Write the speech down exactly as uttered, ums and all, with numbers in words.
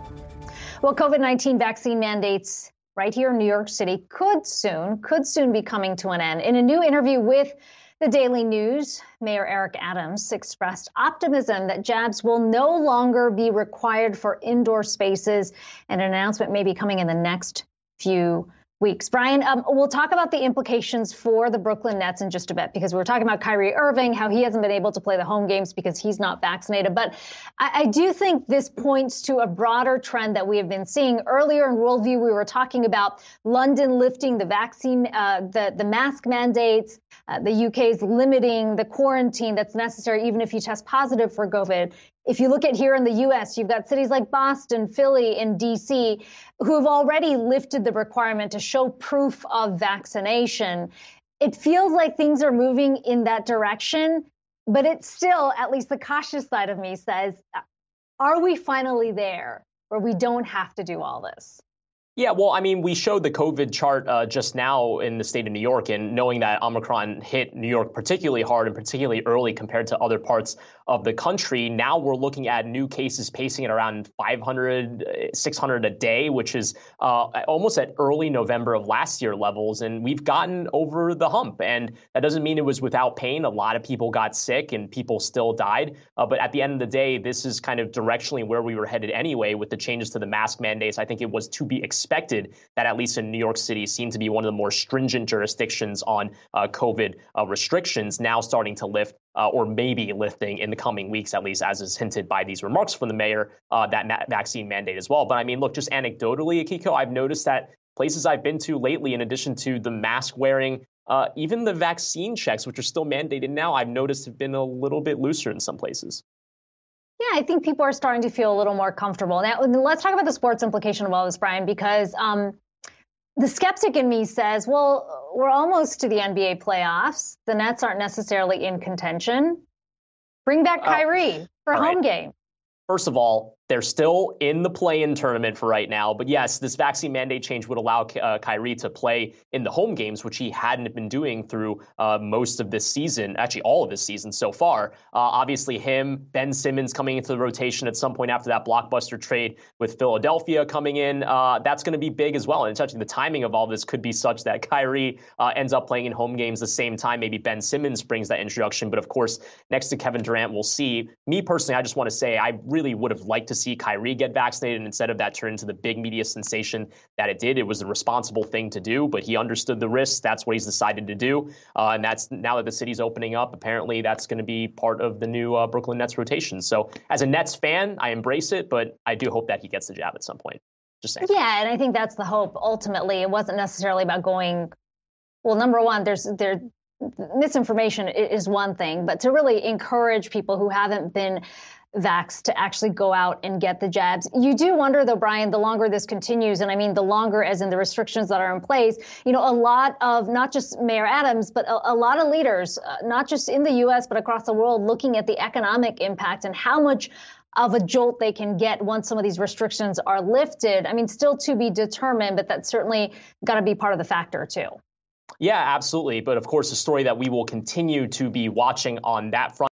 Well, COVID nineteen vaccine mandates right here in New York City could soon, could soon be coming to an end. In a new interview with the Daily News, Mayor Eric Adams expressed optimism that jabs will no longer be required for indoor spaces, and an announcement may be coming in the next few weeks. Brian, um, we'll talk about the implications for the Brooklyn Nets in just a bit, because we were talking about Kyrie Irving, how he hasn't been able to play the home games because he's not vaccinated. But I, I do think this points to a broader trend that we have been seeing. Earlier in Worldview, we were talking about London lifting the vaccine, uh, the, the mask mandates, uh, the U K's limiting the quarantine that's necessary, even if you test positive for COVID. If you look at here in the U S, you've got cities like Boston, Philly, and D C who have already lifted the requirement to show proof of vaccination. It feels like things are moving in that direction, but it's still, at least the cautious side of me says, are we finally there where we don't have to do all this? Yeah, well, I mean, we showed the COVID chart uh, just now in the state of New York, and knowing that Omicron hit New York particularly hard and particularly early compared to other parts of the country, now we're looking at new cases pacing at around five hundred, six hundred a day, which is uh, almost at early November of last year levels. And we've gotten over the hump. And that doesn't mean it was without pain. A lot of people got sick and people still died. Uh, but at the end of the day, this is kind of directionally where we were headed anyway with the changes to the mask mandates. I think it was to be expected. expected that at least in New York City seemed to be one of the more stringent jurisdictions on uh, COVID uh, restrictions, now starting to lift uh, or maybe lifting in the coming weeks, at least as is hinted by these remarks from the mayor, uh, that ma- vaccine mandate as well. But I mean, look, just anecdotally, Akiko, I've noticed that places I've been to lately, in addition to the mask wearing, uh, even the vaccine checks, which are still mandated now, I've noticed have been a little bit looser in some places. Yeah, I think people are starting to feel a little more comfortable. Now, let's talk about the sports implication of all this, Brian, because um, the skeptic in me says, well, we're almost to the N B A playoffs. The Nets aren't necessarily in contention. Bring back Kyrie uh, for home right. game. First of all, they're still in the play-in tournament for right now. But yes, this vaccine mandate change would allow uh, Kyrie to play in the home games, which he hadn't been doing through uh, most of this season, actually all of this season so far. Uh, obviously him, Ben Simmons coming into the rotation at some point after that blockbuster trade with Philadelphia coming in. Uh, that's going to be big as well. And actually the timing of all this could be such that Kyrie uh, ends up playing in home games the same time. Maybe Ben Simmons brings that introduction. But of course, next to Kevin Durant, we'll see. Me personally, I just want to say I really would have liked to see Kyrie get vaccinated, and instead of that turn into the big media sensation that it did. It was the responsible thing to do, but he understood the risks. That's what he's decided to do. Uh, and that's now that the city's opening up, apparently that's going to be part of the new uh, Brooklyn Nets rotation. So as a Nets fan, I embrace it, but I do hope that he gets the jab at some point. Just saying. Yeah, and I think that's the hope. Ultimately, it wasn't necessarily about going, well, number one, there's there misinformation is one thing, but to really encourage people who haven't been vaxxed to actually go out and get the jabs. You do wonder, though, Brian, the longer this continues, and I mean the longer as in the restrictions that are in place, you know, a lot of not just Mayor Adams, but a, a lot of leaders, uh, not just in the U S, but across the world, looking at the economic impact and how much of a jolt they can get once some of these restrictions are lifted. I mean, still to be determined, but that's certainly got to be part of the factor, too. Yeah, absolutely. But of course, a story that we will continue to be watching on that front.